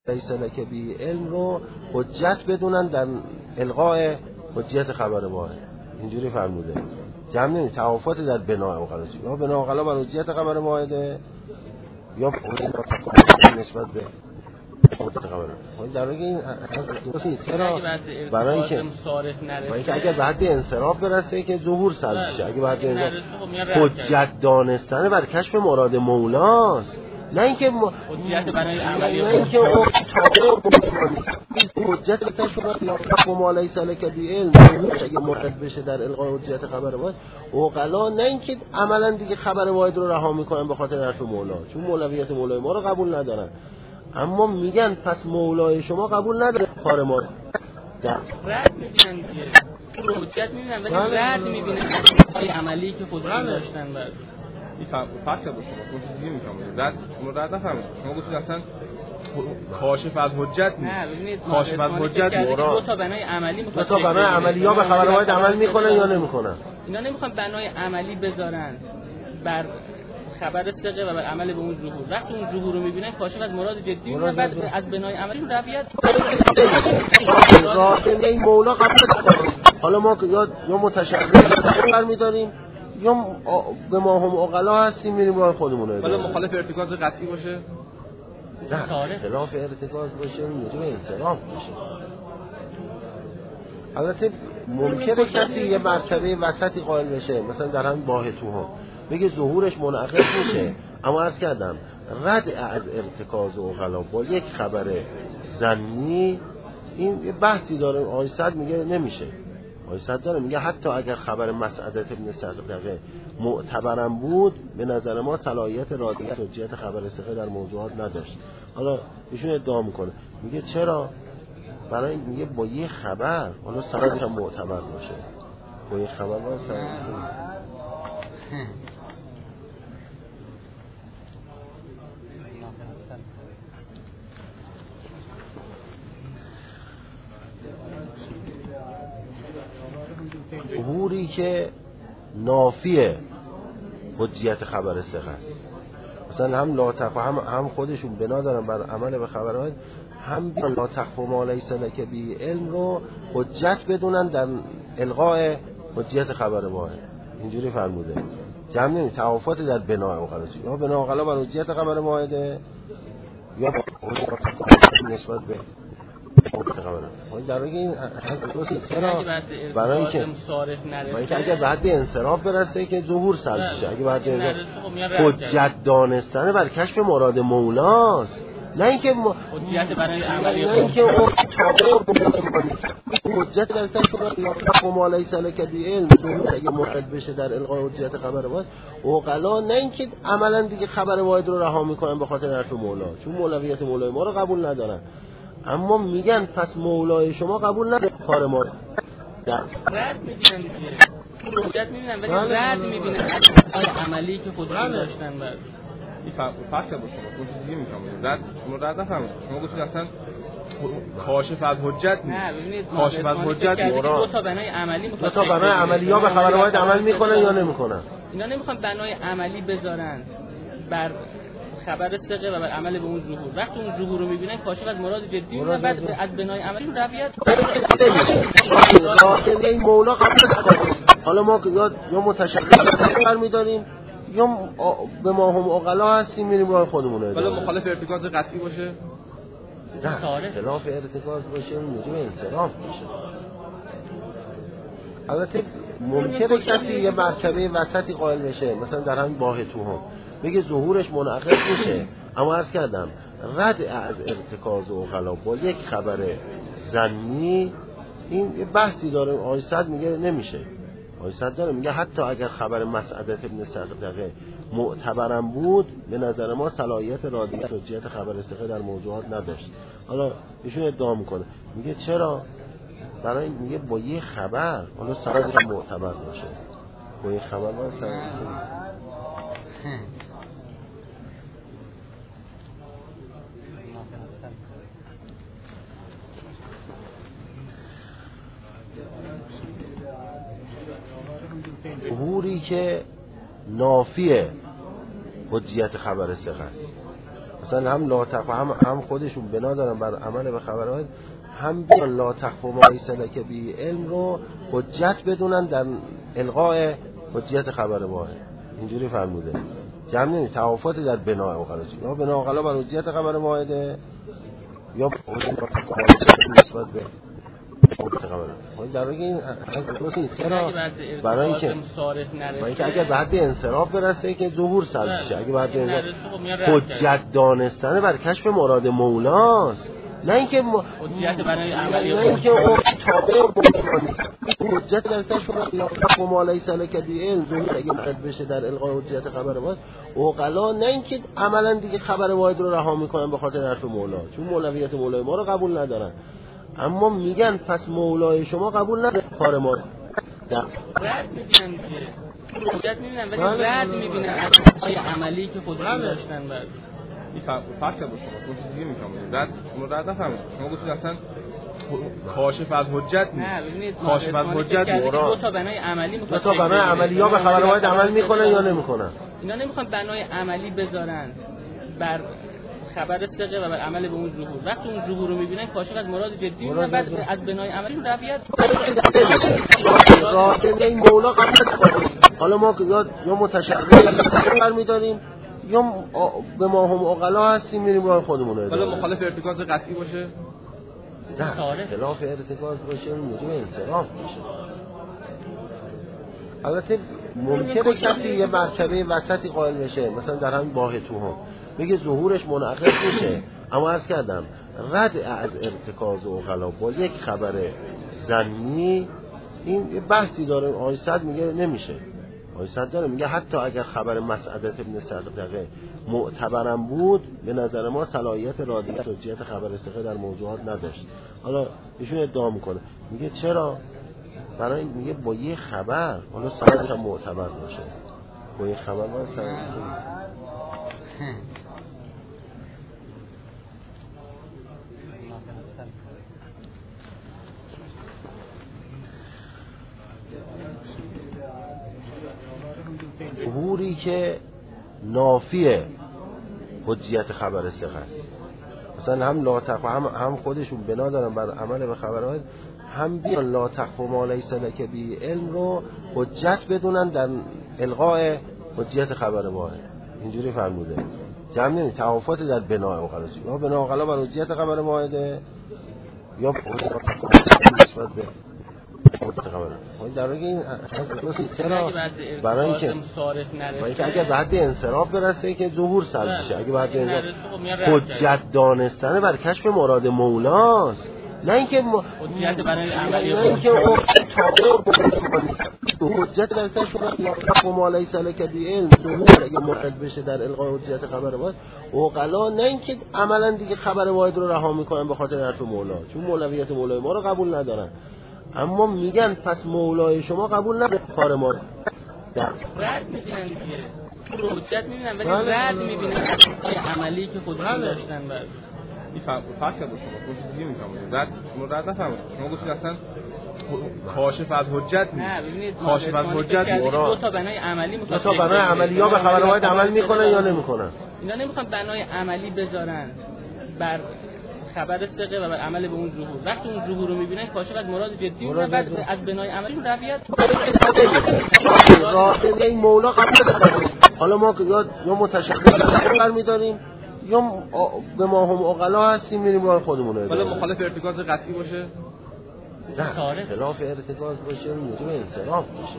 لیس لک به علم رو حجت بدونن در الغاء حجیت خبر واحد. اینجوری فرموده. جمع نمی تفاوت در بناء اوغلا، یا بناء اوغلا بر حجیت خبر واحده یا نسبت به خبر. در واقع این چرا برای اینکه اگر به حد انصراف برسه که ظهور سلب شه، اگه به حد حجت دانستن بر کشف مراد مولاست، نه اینکه حجت برای عملی، نه اینکه حجت کشف مراد لیس لک به علم اگه مرتد بشه در الغای حجت خبر واحد اوغلا، نه اینکه عملا دیگه خبر واحد رو رها میکنن به خاطر حرف مولا، چون مولویت مولای ما رو قبول ندارن. اما میگن پس مولای شما قبول نداره کار ما رد میبینن دیگه، حجت میبینن ولی رد میبینن های عملی که خودشون داشتن. بعد این فرق با شما چیزی نمی‌فهمید. رد شما رد نفهمید. شما گفتید اصلا کاشف از حجت نیست. کاشف از حجت دو تا بنای عملی دو تا بنای عملی یا به خبر واحد عمل میکنن یا نمیکنن. اینا نمیخوان بنای عملی بذارن بر خبر ثقه و بر عمل به اون ظهور. وقتی اون ظهور رو میبینن کاشف از مراد جدی میبینن، بعد از بنای عملی رو رویت راستن این مولا قبول کنه. حالا ما یا متشابه برمی‌داریم یا به ما هم عقلا هستیم میریم راه خودمون رو. حالا مخالف ارتکاز قطعی باشه، نه خلاف ارتکاز باشه موجب انصراف باشه. البته ممکنه کسی یه مرتبه وسطی قائل بشه، مثلا در همین باهتوها بگه ظهورش منعقد میشه، اما عرض کردم رد از ارتکاز عقلا با یک خبر ظنی این یه بحثی داره. آقای صد میگه نمیشه، آقای صد داره میگه حتی اگر خبر مسعدت ابن صدقه معتبرم بود به نظر ما صلاحیت رادیت حجیت خبر ثقه در موضوعات نداشت. حالا ایشون ادعا میکنه، میگه چرا؟ برای میگه با یه خبر حالا سندش هم معتبر باشه، با یه خبر واسه ظهوری که نافیه حجیت خبر ثقه است. مثلا هم لا تخف هم خودشون بنا دارن بر عمل به خبرات، هم لا تخف ما لیس لک به علم رو حجت بدونن در الغاء حجیت خبر واحد. اینجوری فرموده. جمع نمی تفاوت در بناء اوغلا، یا بناء اوغلا بر حجیت خبر واحده یا نسبت به در واقع این چرا برای اینکه اگر به حد انصراف برسه که ظهور سلب شه، اگه به حد حجت دانستن بر کشف مراد مولاست، نه اینکه حجت برای عملی، نه اینکه حجت در کشف ما لیس لک به علم اگه مرتد بشه در الغای حجت خبر واحد اوغلا، نه اینکه عملا دیگه خبر واحد رو رها میکنن به خاطر حرف مولا، چون مولویت مولای ما رو قبول ندارن. اما میگن پس مولای شما قبول نداره کار ما رد میبینن دیگه، حجت میبینن ولی رد میبینن های عملی که خودشون داشتن. بعد این فرق با شما چیزی نمی‌فهمید. رد شما رد نفهمید. شما گفتید اصلا کاشف از حجت نیست. کاشف از حجت دو تا بنای عملی دو تا بنای عملی یا به خبر واحد عمل میکنن یا نمیکنن. اینا نمیخوان بنای عملی بذارن بر خبر ثقه و بر عمل به اون ظهور. وقتی اون ظهور رو میبینن کاشف از مراد جدی میبینن، بعد از بنای عملی رو رویت راستن این مولا قبول کنه. حالا ما یا متشابه برمی‌داریم یا به ما هم عقلا هستیم میریم راه خودمون رو. حالا مخالف ارتکاز قطعی باشه، نه خلاف ارتکاز باشه موجب انصراف باشه. البته ممکنه کسی یه مرتبه وسطی قائل بشه، مثلا در همین باهتوها بگه ظهورش منعقد میشه، اما عرض کردم رد از ارتکاز عقلا با یک خبر ظنی این یه بحثی داره. آقای صد میگه نمیشه، آقای صد داره میگه حتی اگر خبر مسعدت ابن صدقه معتبرم بود به نظر ما صلاحیت رادیت حجیت خبر ثقه در موضوعات نداشت. حالا ایشون ادعا میکنه، میگه چرا؟ برای میگه با یه خبر حالا سندش معتبر باشه، با یه خبر واسه ظهوری که نافیه حجیت خبر ثقه است. مثلا هم لا تخف هم خودشون بنا دارن بر عمل به خبر واحد، هم بیان لا تخف ما لیس لک به علم رو حجت بدونن در الغاء حجیت خبر واحد. اینجوری فرموده. جمع نمی توافات در بناء عقلا، یا بناء عقلا بر حجیت خبر واحده یا نسبت به در واقع این درست نیست. برای اینکه اگر بعد به انصراف برسه که ظهور سلب شه، اگه بعد حجت دانستن بر کشف مراد مولاست، نه اینکه حجت برای عملی، نه اینکه اون تابع حجت در کشف ما لیس لک به علم ظهور اگه مراد بشه در الغای حجت خبر واحد عقلا، نه اینکه عملا دیگه خبر واحد رو رها میکنن به خاطر حرف مولا، چون مولویت مولای ما رو قبول ندارن. اما میگن پس مولای شما قبول نداره کار ما. رد میبینن دیگه، حجت میبینن ولی رد میبینن از های عملی که خودشون داشتن. بعد این فرق با شما گفتید دیگه میفهمید. شما رد نفهمید. شما گفتید اصلا کاشف از حجت نیست. نه ببینید، کاشف از حجت دو تا بنای عملی میخواد. دو تا بنای عملی یا به خبر واحد عمل میکنن یا نمیکنن. اینا نمیخوان بنای عملی بذارن بر خبر ثقه و بر عمل به اون ظهور. وقتی اون ظهور رو میبینن کاشف از مراد جدی میبینن، بعد از بنای عملی رویت راست این مولا قبول کنه. حالا ما یا متشرع برمی‌داریم یا به ما هم عقلا هستیم میریم راه خودمون رو. حالا مخالف ارتکاز قطعی باشه؟ نه، خلاف ارتکاز باشه موجب انصراف میشه. البته ممکنه کسی یه مرتبه وسطی قائل بشه، مثلا در همین باه توهم میگه ظهورش منعقد میشه، اما عرض کردم رد از ارتکاز عقلا با یک خبر ظنی این یه بحثی داره. آقای صد میگه نمیشه. آقای صد داره میگه حتی اگر خبر مسعدت ابن صدقه معتبرم بود، به نظر ما صلاحیت رادیت حجیت خبر ثقه در موضوعات نداشت. حالا ایشون ادعا میکنه، میگه چرا؟ برای میگه با یه خبر حالا سندش هم معتبر باشه، با یه خبر باید سند ظهوری که نافی حجیت خبر ثقه است. مثلا هم لا تخف هم خودشون بنا دارن بر عمل به خبر واحد، هم بیان لا تخف ما لیس لک به علم رو حجت بدونن در الغاء حجیت خبر واحد. اینجوری فرموده. جمع نمی توافات در بناء عقلا، یا بناء عقلا بر حجیت خبر واحده یا نسبت به در واقع این چرا؟ برای اینکه اگر بعد به انصراف برسه که ظهور سلب شه، اگه بعد حجت دانستن بر کشف مراد مولاست، نه اینکه حجت برای عملی، نه اینکه اون تابع حجت در کشف ما لیس لک به علم ظهور اگه مراد بشه در الغای حجت خبر واحد عقلا، نه اینکه عملا دیگه خبر واحد رو رها میکنن به خاطر حرف مولا، چون مولویت مولای ما رو قبول ندارن. اما میگن پس مولای شما قبول نداره کار ما. رد میبینن دیگه، حجت میبینن ولی رد میبینن از های عملی که خودشون داشتن. بعد این فرق با شما گفتید دیگه میفهمید. شما رد نفهمید. شما گفتید اصلا کاشف از حجت نیست. نه ببینید، کاشف از حجت دو تا بنای عملی میخواد. دو تا بنای عملی یا به خبر واحد عمل میکنن یا نمیکنن. اینا نمیخوان بنای عملی بذارن بر خبر ثقه و بر عمل به اون ظهور. وقتی اون ظهور رو میبینن کاشف از مراد جدی میبینن، بعد از بنای عملی رویت راست این مولا قبول کنه. حالا ما یا متشرع برمی‌داریم یا به ما هم عقلا هستیم میریم راه خودمون رو. حالا مخالف ارتکاز قطعی باشه؟ نه، خلاف ارتکاز باشه موجب انصراف میشه.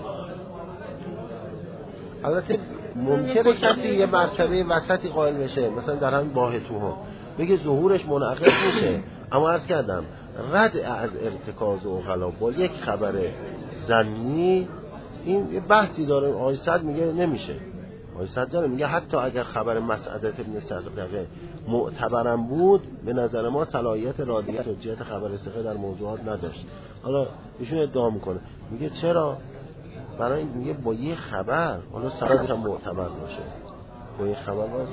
البته ممکنه کسی یه مرتبه وسطی قائل بشه، مثلا در همین باه توهم بگه ظهورش منعقد میشه، اما عرض کردم رد از ارتکاز عقلا با یک خبر ظنی این یه بحثی داره. آقای صد میگه نمیشه. آقای صد داره میگه حتی اگر خبر مسعدت ابن صدقه معتبرم بود، به نظر ما صلاحیت رادیت حجیت خبر ثقه در موضوعات نداشت. حالا ایشون ادعا میکنه، میگه چرا؟ برای میگه با یه خبر حالا سندش هم معتبر باشه، با یه خبر باید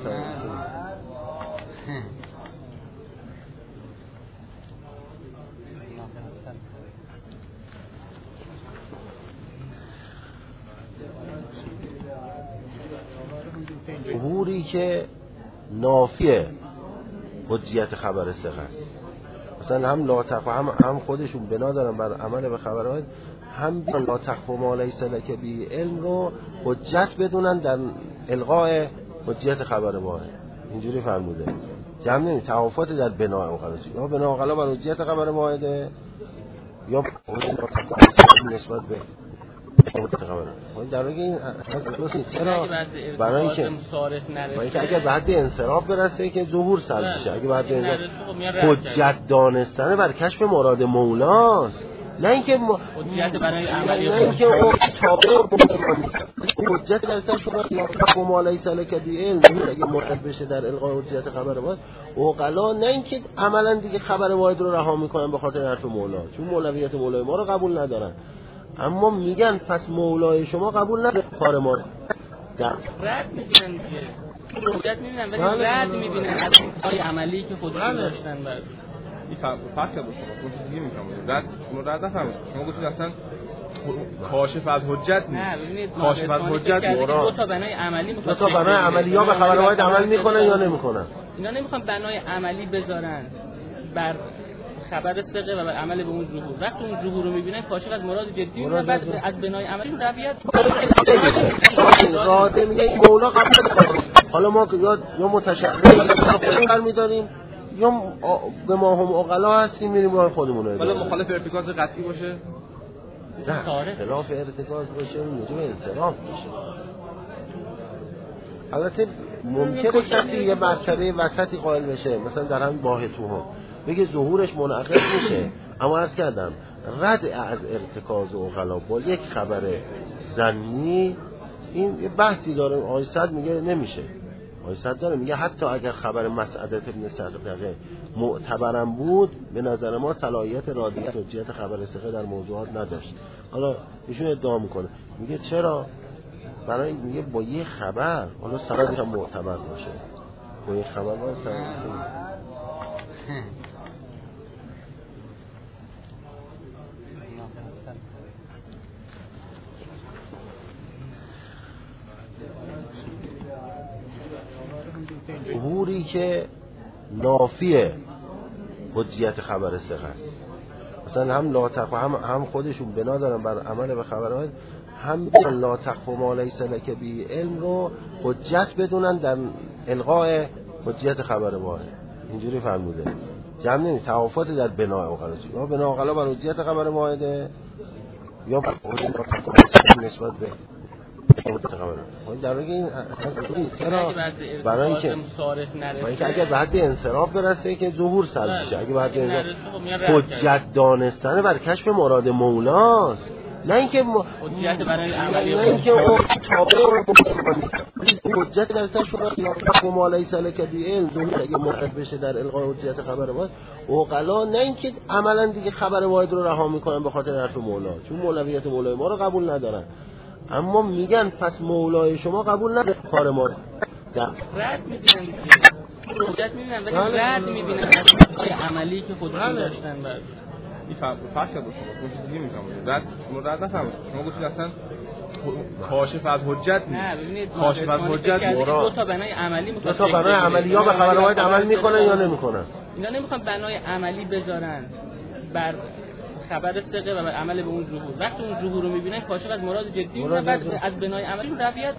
ظهوری که نافی حجیت خبر ثقه است. مثلا هم لا تخف هم خودشون بنا دارن بر عمل به خبر واحد، هم لا تخف ما لیس لک به علم رو حجت بدونن در الغاء حجیت خبر واحد. اینجوری فرموده. جمع نمی توافات در بناء اوغلا، یا بناء اوغلا بر حجیت خبر واحده یا نسبت به در واقع این چرا؟ برای اینکه اگر به حد انصراف برسه که ظهور سلب بشه، اگه به حد حجت دانستن بر کشف مراد مولاست، نه اینکه حجت برای عملی، نه اینکه تابع حجت در کشف مراد لیس لک به علم، اگه مراد بشه در الغاء حجت خبر واحد اوغلا، نه اینکه عملا دیگه خبر واحد رو رها میکنن به خاطر حرف مولا، چون مولویت مولای ما رو قبول ندارن. اما میگن پس مولای شما قبول نداره کار ما رد میبینن دیگه، حجت میبینن ولی رد میبینن از کار عملی که خودشون داشتن. بعد این فرق کرد با شما چیزی دیگه میگم، رد شما رد نفهمید، شما گفتید اصلا کاشف از حجت نیست. نه ببینید کاشف از حجت دو تا بنای عملی دو تا بنای عملی یا به خبر واحد عمل میکنن یا نمیکنن. اینا نمیخوان بنای عملی بذارن بر خبر ثقه و عمل به اون ظهور. وقتی اون ظهور رو میبینن کاشف از مراد جدی میبینن، بعد از بنای عملی رویت راده میگه این مولا قبول کنه. حالا ما یا متشکر برمیداریم یا به ما هم عقلا هستیم میریم با خودمون رو. حالا مخالف ارتکاز قطعی باشه؟ نه، خلاف ارتکاز باشه موجب انصراف میشه. البته ممکنه کسی یه مرتبه وسطی قائل بشه، مثلا در همین باهتوها بگه ظهورش منعقد میشه، اما عرض کردم رد از ارتکاز عقلا با یک خبر ظنی این یه بحثی داره. آقای صد میگه نمیشه، آقای صد داره میگه حتی اگر خبر مسعدت ابن صدقه معتبرم بود به نظر ما صلاحیت رادیت و حجیت خبر ثقه در موضوعات نداشت. حالا ایشون ادعا میکنه، میگه چرا؟ برای میگه با یه خبر حالا سندش هم معتبر باشه، با یه خبر باشه. ظهوری که نافی حجیت خبر ثقه است. مثلا هم لا تخف هم خودشون بنا دارن بر عمل به خبر واحد، هم لا تخف ما لیس لک به علم رو حجت بدونن در الغاء حجیت خبر واحد. اینجوری فرموده. جمع نمی توافات در بناء اوغلا، یا بناء اوغلا بر حجیت خبر واحده یا نسبت به در واقع این چرا؟ برای اینکه اگر به حد انصراف برسه که ظهور سلب بشه، اگه به حد حجت دانستن بر کشف مراد مولاست، نه اینکه حجت برای عملی، نه اینکه تابع حجت در کشف ما لیس لک به علم، اگه مراد بشه در الغاء حجت خبر واحد اوغلا، نه اینکه عملا دیگه خبر واحد رو رها میکنن به خاطر حرف مولا، چون مولویت مولای ما رو قبول ندارن. اما میگن پس مولای شما قبول نداره کار ما رد میبینن دیگه، حجت میبینن ولی رد میبینن از کار عملی که خودشون داشتن. بعد این فرق کرد با شما چیزی دیگه میگم، رد شما رد نفهمید، شما گفتید اصلا کاشف از حجت نیست. نه ببینید کاشف از حجت دو تا بنای عملی، دو تا بنای عملی یا به خبر واحد عمل میکنن یا نمیکنن. اینا نمیخوان بنای عملی بذارن بر خبر ثقه و عمل به اون ظهور. وقتی اون ظهور رو میبینن کاشف از مراد جدی میبینن، بعد از بنای عملی رویت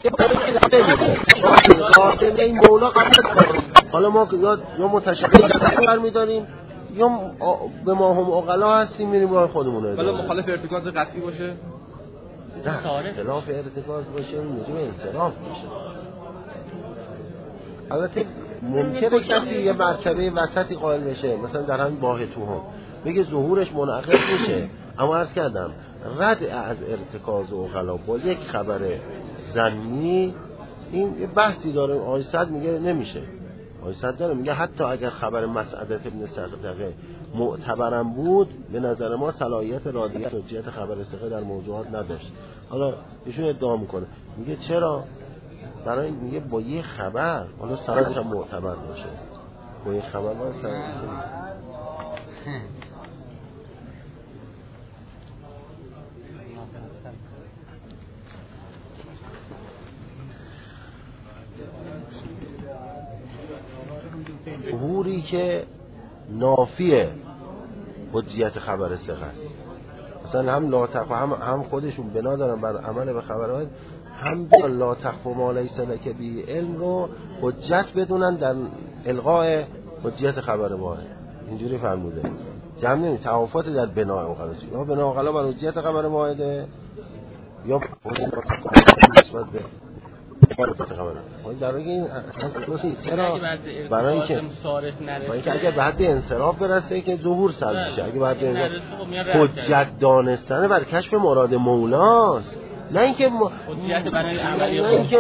این مولا قبول کنه. حالا ما یا متشکر برمیداریم یا به ما هم عقلا هستیم میریم با خودمون رو. حالا مخالف ارتکاز قطعی باشه؟ نه، خلاف ارتکاز باشه موجب انصراف میشه. البته ممکنه کسی یه مرتبه وسطی قائل بشه، مثلا در همین باهتوها بگه ظهورش منعقد میشه، اما عرض کردم رد از ارتکاز عقلا با یک خبر ظنی این یه بحثی داره. آقای صد میگه نمیشه، آقای صد داره میگه حتی اگر خبر مسعدت ابن صدقه معتبرم بود به نظر ما صلاحیت رادیت و حجیت خبر ثقه در موضوعات نداشت. حالا ایشون ادعا میکنه، میگه چرا؟ برای میگه با یه خبر حالا سندش هم معتبر باشه، با یه خبر باشه. ظهوری که نافی حجیت خبر ثقه است. مثلا هم لا تخف هم خودشون بنا دارن بر عمل به خبر واحد، هم بیان لا تخف ما لیس لک به علم رو حجت بدونن در الغاء حجیت خبر واحد. اینجوری فرموده. جمع نمی توافات در بناء اوغلا، یا بناء اوغلا بر حجیت خبر واحده یا نسبت به در این چرا برای اینکه اگر به حد انصراف برسه که ظهور سلب بشه، اگه به حد حجت دانستن بر کشف مراد مولاست، نه اینکه حجت برای عملی، نه اینکه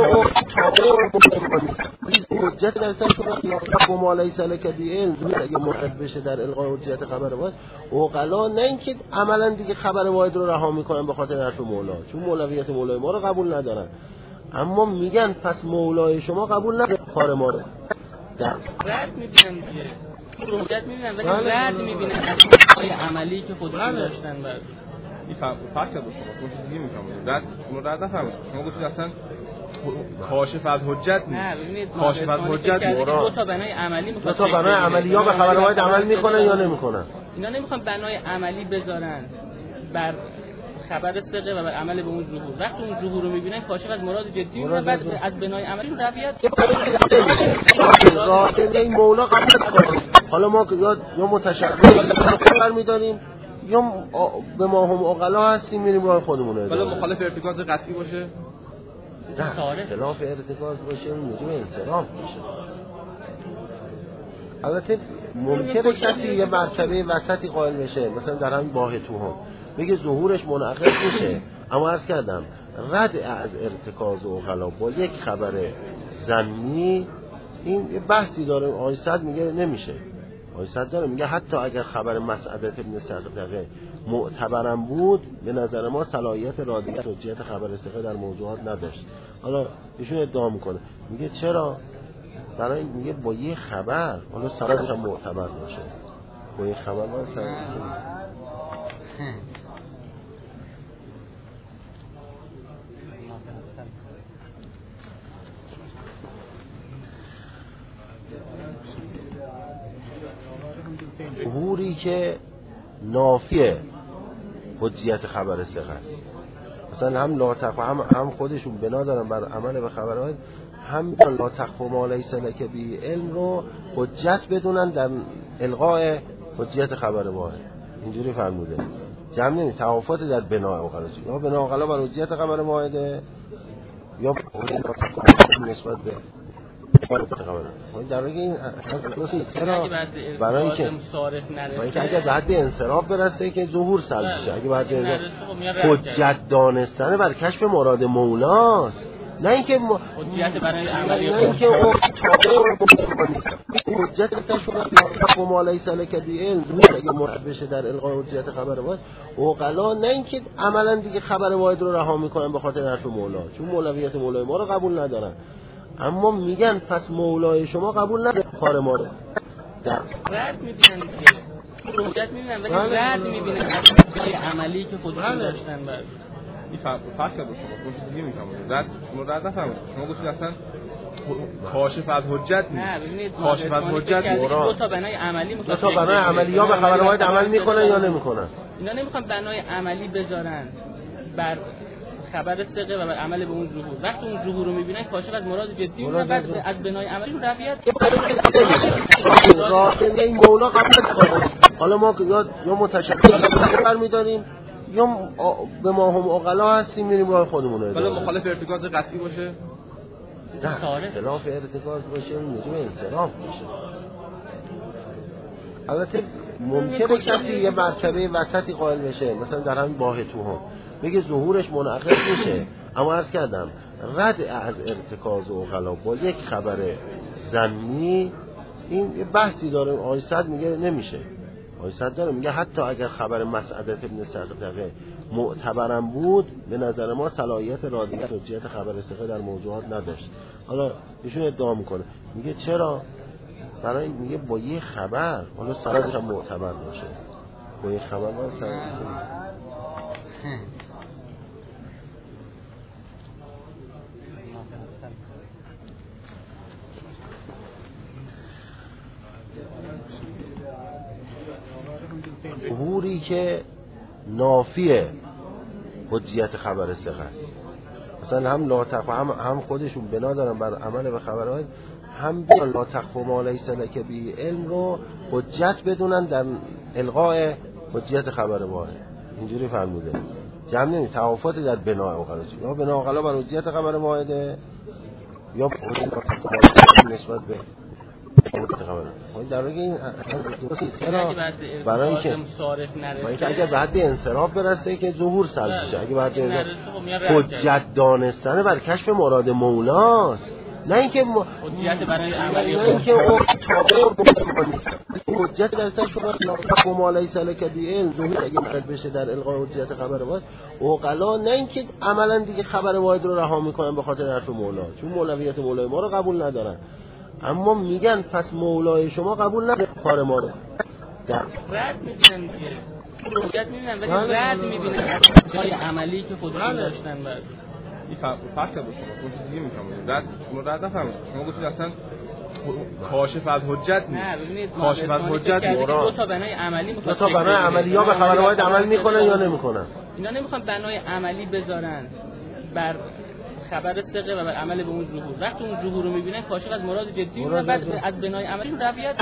حجت در کشف ما لیس لک به علم اگه مراد بشه در الغای حجت خبر واحد اوغلا، نه اینکه عملا دیگه خبر واحد رو رها میکنن به خاطر حرف مولا، چون مولویت مولای ما رو قبول ندارن، اما میگن پس مولای شما قبول نداره کار ما رو رد میبینن دیگه، حجت میبینن ولی رد میبینن از عملی که خودشون داشتن. بعد این فرق کرد شما چون چیزی میفهمید رد شما رد نفهمید، شما گفتید اصلا کاشف از حجت نیست. کاشف از حجت دو تا بنای عملی دو تا بنای عملی یا به خبر واحد عمل میکنن یا نمیکنن. اینا نمیخوان بنای عملی بذارن بر خبر ثقه و بر عمل به اون ظهور. وقتی اون ظهور رو میبینن کاشف از مراد جدی و بعد از بنای عملی رویت راحت این مولا قبول کنه. حالا ما یا متشکر برمی‌داریم یا به ما هم عقلا هستیم میریم راه خودمون رو. ولی مخالف ارتکاز قطعی باشه؟ نه، خلاف ارتکاز باشه اون موجب انصراف میشه. البته ممکنه کسی یه مرتبه وسطی قائل بشه، مثلا در همین باه توهم بگه ظهورش منعقد میشه، اما عرض کردم رد از ارتکاز عقلا با یک خبر ظنی این یه بحثی داره. آقای صد میگه نمیشه، آقای صد داره میگه حتی اگر خبر مسعدت ابن صدقه معتبرم بود به نظر ما صلاحیت رادیت حجیت خبر ثقه در موضوعات نداشت. حالا ایشون ادعا میکنه، میگه چرا؟ برای میگه با یه خبر حالا سندش هم معتبر باشه، با یه خبر ما ظهوری که نافی حجیت خبر ثقه است. مثلا هم لا تخف هم خودشون بنا دارن بر عمل به خبر واحد، هم لا تخف ما لیس لک به علم رو حجت بدونن در الغاء حجیت خبر واحد. اینجوری فرموده. جمع نمی توافات در بناء اوغلا، یا بناء اوغلا بر حجیت خبر واحده یا نسبت به در واقع این چرا؟ برای اینکه اگر به حد انصراف برسه که ظهور سلب بشه، اگه به حد حجت دانستن بر کشف مراد مولاست، نه اینکه حجت برای عملی، نه اینکه حجت کشف ما لیس لک به علم اگه مراد بشه در الغای حجت خبر واحد اوغلا، نه اینکه عملا دیگه خبر واحد رو رها میکنن به خاطر حرف مولا، چون مولویت مولای ما رو قبول ندارن، اما میگن پس مولای شما قبول نداره کار ما رو رد میبینن دیگه، حجت میبینن ولی رد میبینن از عملی که خودشون داشتن. بعد این فرق کرد شما چیزی میفهمید رد شما رد نفهمید، شما گفتید اصلا کاشف از حجت نیست. کاشف از حجت دو تا بنای عملی دو تا بنای عملی یا به خبر واحد عمل میکنن یا نمیکنن. اینا نمیخوان بنای عملی بذارن بر خبر ثقه و بر عمل به اون ظهور. وقتی اون ظهور رو میبینن کاشف از مراد جدی و بعد از بنای عملی رویت راحت این مولا قبول کنه. حالا ما یا متشکر برمی‌داریم یا به ما هم عقلا هستیم میریم راه خودمون رو. ولی مخالف ارتکاز قطعی باشه؟ نه، خلاف ارتکاز باشه اون موجب انصراف میشه. البته ممکنه کسی یه مرتبه وسطی قائل بشه، مثلا در همین باه توهم بگه ظهورش منعقد میشه، اما عرض کردم رد از ارتکاز عقلا با یک خبر ظنی این یه بحثی داره. آقای صد میگه نمیشه، آقای صد داره میگه حتی اگر خبر مسعدت ابن صدقه معتبرم بود به نظر ما صلاحیت رادیت حجیت خبر ثقه در موضوعات نداشت. حالا ایشون ادعا میکنه، میگه چرا؟ برای میگه با یه خبر حالا سندش هم معتبر باشه، با یه خبر ما ظهوری که نافی حجیت خبر ثقه است. مثلا هم لا تخف هم خودشون بنا دارن بر عمل به خبر واحد، هم بیان لا تخف ما لیس لک به علم رو حجت بدونن در الغاء حجیت خبر واحد. اینجوری فرموده. جمع نمی توافات در بناء اوغلا، یا بناء اوغلا بر حجیت خبر واحده یا نسبت به در واقع این برای اینکه اگر بعد به انصراف برسه که ظهور سلب شه، اگه بعد حجت دانستن بر کشف مراد مولاست، نه اینکه حجت برای عملی، نه اینکه اون تابع حجت در کشف ما لیس لک به علم، ظهور اگه مراد بشه در الغاء حجت خبر واحد اوغلا، نه اینکه عملا دیگه خبر واحد رو رها میکنن به خاطر حرف مولا، چون مولویت مولای ما رو قبول ندارن، اما میگن پس مولای شما قبول نداره کار ما رو، رد میبینن دیگه، حجت میبینن ولی رد میبینن از کار عملی که خودشون داشتن. بعد این فرق با شما چیزی دیگه میگم، رد شما رد نفهمید، شما گفتید اصلا کاشف از حجت نیست. نه ببینید کاشف از حجت دو تا بنای عملی دو تا بنای عملی یا به خبر واحد عمل میکنن یا نمیکنن. اینا نمیخوان بنای عملی بذارن بر خبر ثقه و بر عمل به اون ظهور. وقتی اون ظهور رو میبینن کاشف از مراد جدی و بعد از بنای عملی رویت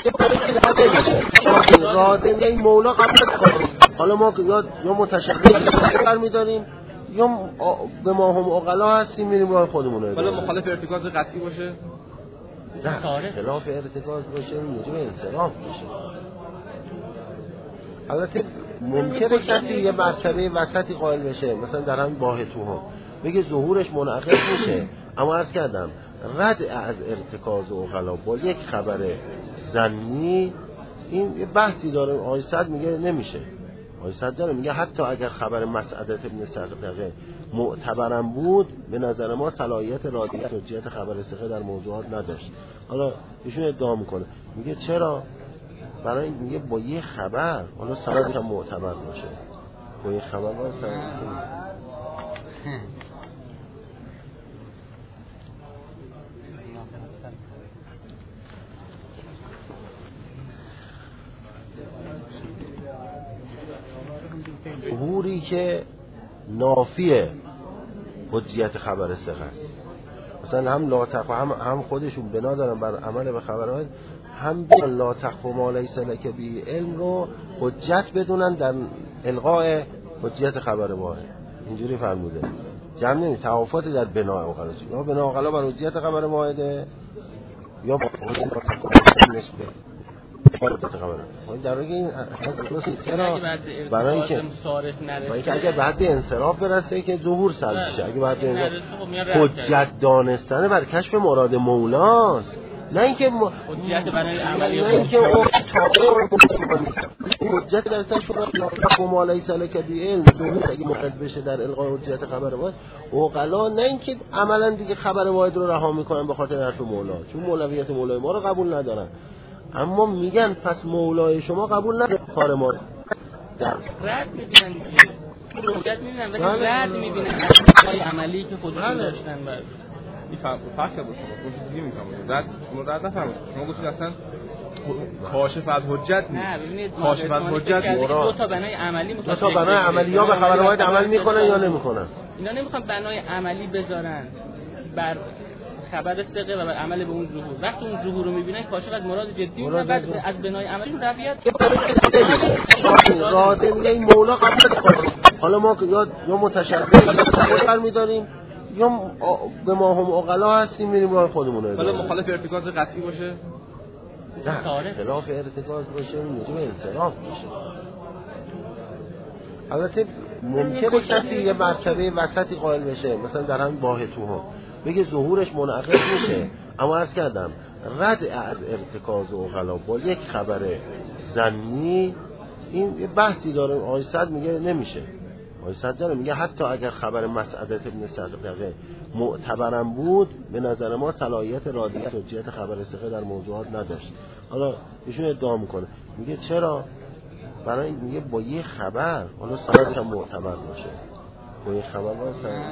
راده این مولا قبول کنه. حالا ما یا متشکل برمی‌داریم یا به ما هم عقلا هستیم میریم راه خودمون. حالا مخالف ارتکاز قطعی باشه، نه خلاف ارتکاز باشه موجب انصراف میشه. البته ممکنه کسی یه مرتبه وسطی قائل بشه، مثلا در همین باهتوها بگه ظهورش منعقد میشه، اما عرض کردم رد از ارتکاز عقلا با یک خبر ظنی این یه بحثی داره. آقای صد میگه نمیشه، آقای صد داره میگه حتی اگر خبر مسعدت ابن صدقه معتبرم بود به نظر ما صلاحیت رادیت و حجیت خبر ثقه در موضوعات نداشت. حالا ایشون ادعا میکنه، میگه چرا؟ برای میگه با یه خبر حالا سندش هم معتبر باشه، با یه خبر واسه ظهوری که نافی حجیت خبر ثقه است. مثلا هم لا تخف هم خودشون بنا دارن بر عمل به خبر واحد، هم بیان لا تخف ما لیس لک به علم رو حجت بدونن در الغاء حجیت خبر واحد. اینجوری فرموده. جمع نمی توافات در بناء اوغلا، یا بناء اوغلا بر حجیت خبر واحده یا نسبت در واقع این برای اینکه اگر بعد به انصراف برسه که ظهور سلب شه، اگه بعد حجت دانستن بر کشف مراد مولاست، نه اینکه حجت برای عملی، نه اینکه اون تابع حجت در کشف ما لیس لک به علم، ظهور اگه مراد بشه در الغاء حجت خبر واحد اوغلا، نه اینکه عملا دیگه خبر واحد رو رها میکنن به خاطر حرف مولا، چون مولویت مولای ما رو قبول ندارن، اما میگن پس مولای شما قبول نداره کار ما رو، رد میبینن دیگه، حجت میبینن ولی رد میبینن از کار عملی که خودشون داشتن. بعد این فرق با شما چیزی میگم، رد شما رد نفهمید، شما گفتید اصلا کاشف از حجت نیست. نه ببینید کاشف از حجت دو تا بنای عملی، دو تا بنای عملی یا به خبر واحد عمل میکنن یا نمیکنن. اینا نمیخوان بنای عملی بذارن بر خبر ثقه و بر عمل به اون ظهور. وقتی اون ظهور رو میبینن کاشف از مراد جدی و بعد از بنای عملی رویت راده این مولا قبول کنه. حالا ما یا متشکل برمی‌داریم یا به ما هم عقلا هستیم میریم راه خودمون. حالا مخالف ارتکاز قطعی باشه، نه خلاف ارتکاز باشه موجب انصراف میشه. البته ممکنه کسی یه مرتبه وسطی قائل بشه، مثلا در همین باهتوها بگه ظهورش منعقد میشه، اما عرض کردم رد از ارتکاز عقلا با یک خبر ظنی این یه بحثی داره. آقای صد میگه نمیشه، آقای صد داره میگه حتی اگر خبر مسعدت ابن صدقه معتبرم بود به نظر ما صلاحیت رادیت و حجیت خبر ثقه در موضوعات نداشت. حالا ایشون ادعا میکنه، میگه چرا؟ برای میگه با یه خبر حالا سندش هم معتبر باشه، با یه خبر واسه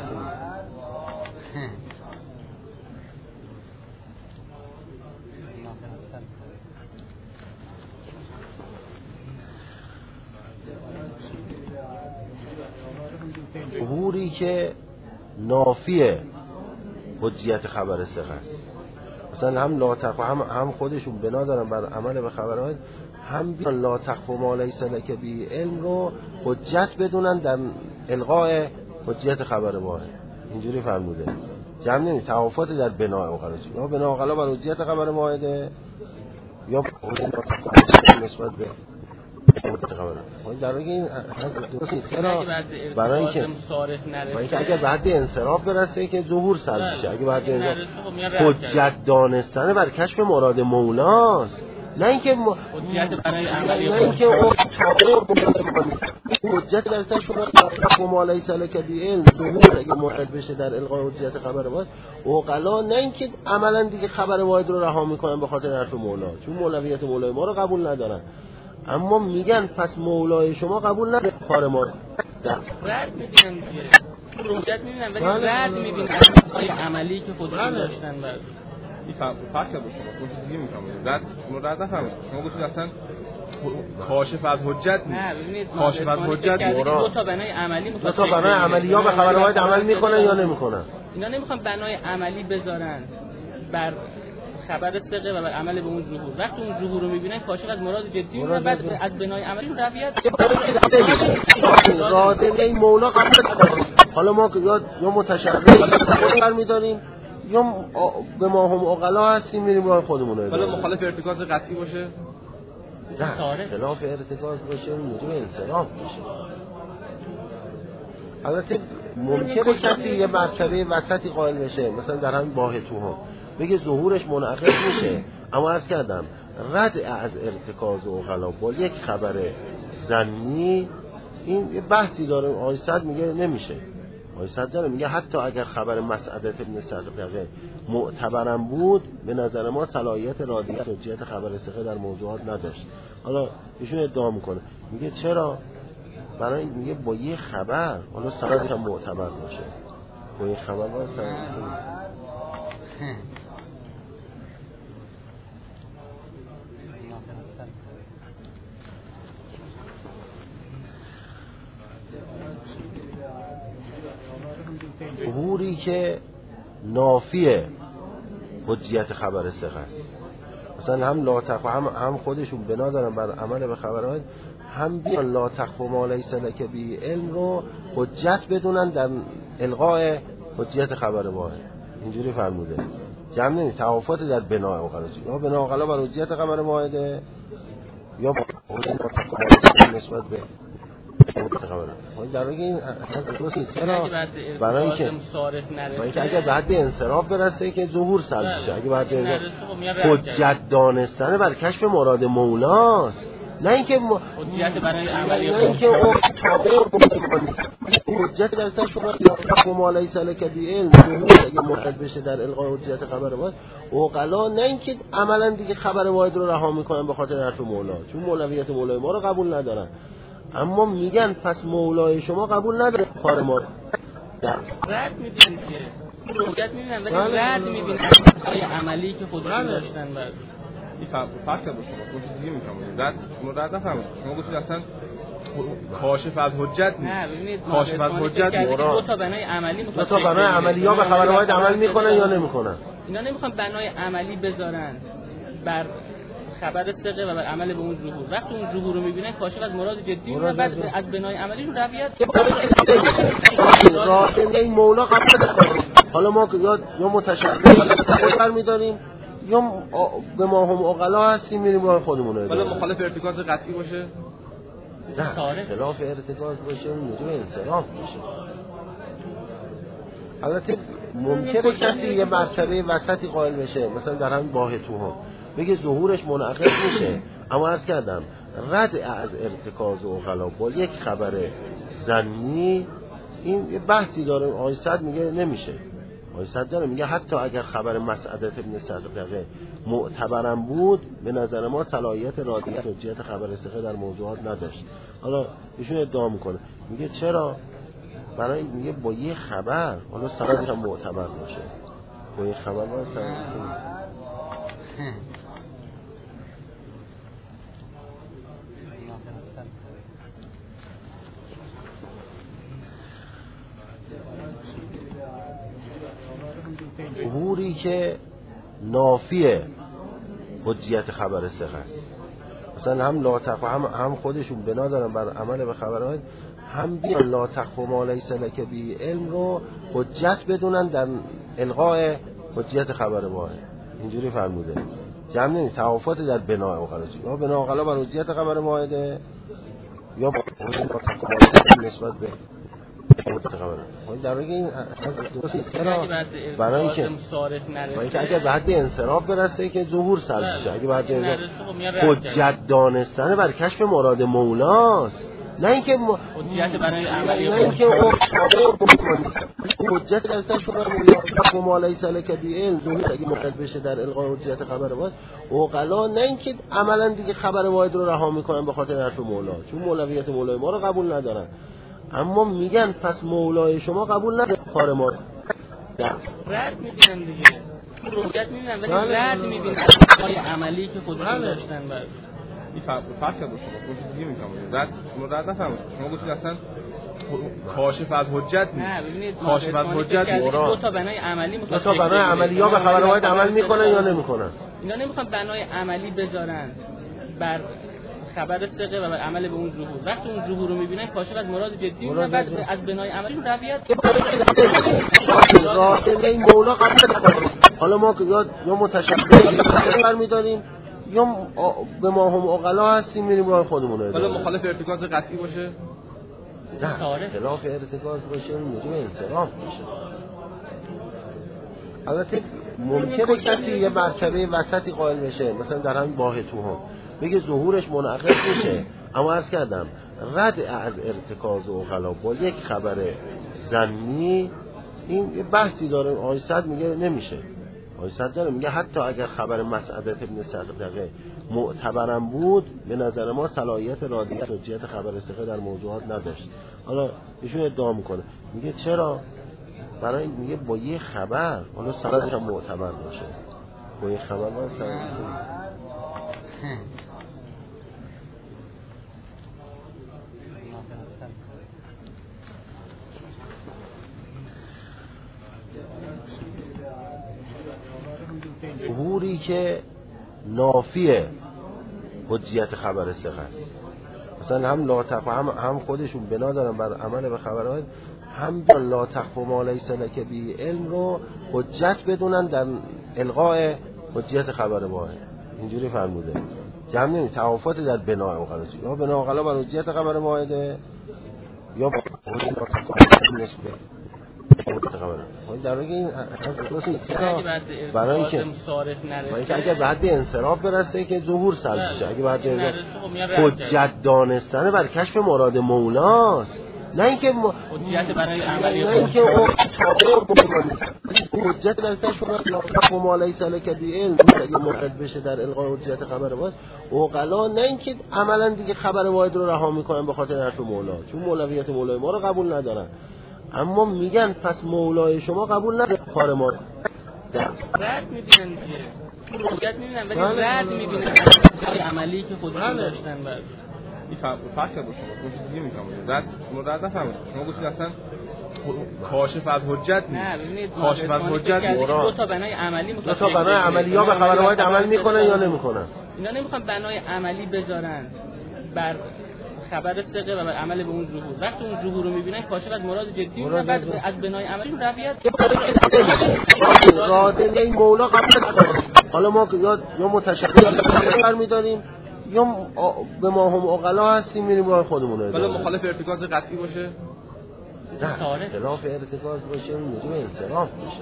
ظهوری که نافی حجیت خبر ثقه است. مثلا هم لا تخفى هم خودشون بنا دارن بر عمل به خبرات، هم بیان لا تخفى ما لیس لک به علم رو حجت بدونن در الغاء حجیت خبر واحد. اینجوری فرموده. جمع نمی توافات در بناء اوغلا، یا بناء اوغلا بر حجیت خبر واحده یا نسبت به در واقع این برای اینکه اگر بعد انصراف برسه که ظهور سلب بشه، اگه بعد حجت دانستن بر کشف مراد مولاست، نه اینکه حجت برای عملی، نه اینکه حجت در کشف ما لیس لک به علم ظهور اگه مراد بشه در الغای حجت خبر واحد اوغلا، نه اینکه عملا دیگه خبر واحد رو رها میکنن به خاطر حرف مولا، چون مولویت مولای ما رو قبول ندارن. اما میگن پس مولای شما قبول نداره کار ما رد میبینن دیگه، حجت میبینن ولی رد میبینن های عملی که خودشون داشتن. بعد این فرق کرد شما گفتید دیگه میفهمید رد شما رد نفهمید، شما گفتید اصلا کاشف از حجت نیست. نه ببینید کاشف از حجت دو تا بنای عملی دو تا بنای عملی یا به خبر واحد عمل میکنن یا نمیکنن. اینا نمیخوان بنای عملی بذارن بر خبر ثقه و بر عمل به اون ظهور. وقتی اون ظهور رو میبینن کاشف از مراد جدی میبینن، بعد از بنای عملی رو رویت راده این مولا قبول نداره. حالا ما یا متشرع برمی‌داریم یا به ما هم عقلا هستیم میریم راه خودمون رو. حالا مخالف ارتکاز قطعی باشه، نه خلاف ارتکاز باشه موجب انصراف باشه. البته ممکنه کسی یه مرتبه وسطی قائل بشه، مثلا در همین باهتوها بگه ظهورش منعقد میشه، اما عرض کردم رد از ارتکاز و عقلا با یک خبر ظنی این یه بحثی داره. آقای صد میگه نمیشه، آقای صد داره میگه حتی اگر خبر مسعدت ابن صدقه معتبرم بود به نظر ما صلاحیت رادیت حجیت خبر ثقه در موضوعات نداشت. حالا ایشون ادعا میکنه، میگه چرا؟ برای میگه با یه خبر حالا صلاحیت هم معتبر باشه، با یه خبر باید صلاحیت ظهوری که نافی حجیت خبر ثقه است. مثلا هم لا تخفى هم خودشون بنا دارن بر عمل به خبرات، هم بیان لا تخفى ما لیس لک به علم رو حجت بدونن در الغاء حجیت خبر واحد. اینجوری فرموده. جمع نمی توافات در بناء اوغلا، یا بناء اوغلا بر حجیت خبر واحده یا نسبت به در واقع این برای اینکه اگر بعد به انصراف برسه که ظهور سلب بشه، اگه بعد حجت دانستن بر کشف مراد مولاست، نه اینکه حجت برای عملی، نه اینکه حجت در کشف ما لیس لک به علم اگه مراد بشه در الغای حجت خبر واحد اوغلا، نه اینکه عملا دیگه خبر واحد رو رها میکنن به خاطر حرف مولا، چون مولویت مولای ما رو قبول ندارن. اما میگن پس مولای شما قبول نداره کار ما رد میبینن دیگه، حجت میبینن ولی رد میبینن های عملی که خودشون داشتن. بعد این فرق کرد شما گفتید دیگه میفهمید رد شما رد نفهمید، شما گفتید اصلا کاشف از حجت نیست. نه ببینید کاشف از حجت دو تا بنای عملی دو تا بنای عملی یا به خبر واحد عمل میکنن یا نمیکنن. اینا نمیخوان بنای عملی بذارن بر خبر ثقه و بر عمل به اون ظهور. وقتی اون ظهور رو میبینن کاشف از مراد جدی میبینن، بعد از بنای عملی رو رویت راده این مولا قبول نداره. حالا ما یا متشرع برمی‌داریم یا به ما هم عقلا هستیم میریم راه خودمون رو. حالا مخالف ارتکاز قطعی باشه، نه خلاف ارتکاز باشه موجب انصراف باشه. البته ممکنه کسی یه مرتبه وسطی قائل بشه، مثلا در همین باهتوها بگه ظهورش منعقد میشه، اما عرض کردم رد از ارتکاز و عقلا با یک خبر ظنی این یه بحثی داره. آقای صد میگه نمیشه، آقای صد داره میگه حتی اگر خبر مسعدت ابن صدقه معتبرم بود به نظر ما صلاحیت رادیت حجیت خبر ثقه در موضوعات نداشت. حالا ایشون ادعا میکنه، میگه چرا؟ برای میگه با یه خبر حالا صلاحیت هم معتبر باشه، با یه خبر باید صلاحیت ظهوری که نافی حجیت خبر ثقه است. مثلا هم لا تخف هم خودشون بنا دارن بر عمل به خبر واحد، هم بیان لا تخف ما لیس لک به علم رو حجت بدونن در الغاء حجیت خبر واحد. اینجوری فرموده. جمع نمیشه توافت در بناء اوغلا، یا بناء اوغلا بر حجیت خبر واحده یا با نسبت به در واقع این برای اینکه اگر به حد انصراف برسه که ظهور سلب شه، اگه به حد حجت دانستن بر کشف مراد مولاست، نه اینکه حجت برای عملی، نه اینکه حجت در کشف مراد لیس لک به علم ظهور اگه مقید بشه در الغاء حجت خبر واحد اوغلا، نه اینکه عملا دیگه خبر واحد رو رها میکنن به خاطر حرف مولا، چون مولویت مولای ما رو قبول ندارن، اما میگن پس مولای شما قبول نداره کار ما رد میبینن دیگه، حجت میبینن ولی رد میبینن کار عملی که خودشون داشتن. بعد این فرق کرد شما چیزی دیگه میگم رد شما رد نفهمید، شما گفتید اصلا کاشف از حجت نیست. نه ببینید کاشف از حجت دو تا بنای عملی دو تا بنای عملی یا به خبر واحد عمل میکنن یا نمیکنن. اینا نمیخوان بنای عملی بذارن بر خبر ثقه و عمل به اون ظهور. وقتی اون ظهور رو میبینن کاشف از مراد جدی و بعد از بنای عملی رویت راسته این مولا قبول نکنه. حالا ما یا متشکل برمیداریم یا به ما هم عقلا هستیم میریم راه خودمون رو. حالا مخالف ارتکاز قطعی باشه؟ نه خلاف ارتکاز باشه موجب انصراف میشه. البته ممکنه کسی یه مرتبه وسطی قائل بشه، مثلا در همین باه توهم بگه ظهورش منعقد میشه، اما عرض کردم رد از ارتکاز و غلا با یک خبر ظنی این یه بحثی داره. آقای صد میگه نمیشه، آقای صد داره میگه حتی اگر خبر مسعدت ابن صدقه معتبرم بود به نظر ما صلاحیت رادیت و حجیت خبر ثقه در موضوعات نداشت. حالا ایشون ادعا میکنه، میگه چرا؟ برای میگه با یه خبر حالا سندش هم معتبر باشه، با یه خبر واسه ظهوری که نافی حجیت خبر ثقه است. مثلا هم لا تخف هم خودشون بنا دارن بر عمل به خبر واحد، هم بیان لا تخف ما لیس لک به علم رو حجت بدونن در الغاء حجیت خبر واحد. اینجوری فرموده. جمع نمیشه توافت در بناء اوغلا، یا بناء اوغلا بر حجیت خبر واحده یا با نسبت در واقع این برای اینکه اگر به حد انصراف برسه که ظهور سلب شه، اگه به حد حجت دانستن بر کشف مراد مولاست، نه اینکه حجت برای عملی، نه اینکه حجت در کشف مراد لیس لک به علم اگه مقید بشه در الغاء حجت خبر واحد اوغلا، نه اینکه عملا دیگه خبر واحد رو رها میکنن به خاطر حرف مولا، چون مولویت مولای ما رو قبول ندارن، اما میگن پس مولای شما قبول نداره کار ما رد میبینن دیگه، حجت میبینن ولی رد میبینن کار عملی که خودشون داشتن. بعد این فرق کرد شما چیزی دیگه میگم رد شما رد نفهمید، شما گفتید اصلا کاشف از حجت نیست. نه ببینید کاشف از حجت دو تا بنای عملی، دو تا بنای عملی یا به خبر واحد عمل میکنن یا نمیکنن. اینا نمیخوان بنای عملی بذارن بر خبر ثقه و عمل به اون ظهور. وقتی اون ظهور رو میبینن کاشف از مراد جدی و بعد از بنای عملی رویت راده این مولا قبول نکنه. حالا ما یا متشکل برمیداریم یا به ما هم عقلا هستیم میریم راه خودمون رو. حالا مخالف ارتکاز قطعی باشه؟ نه خلاف ارتکاز باشه موجب انصراف میشه.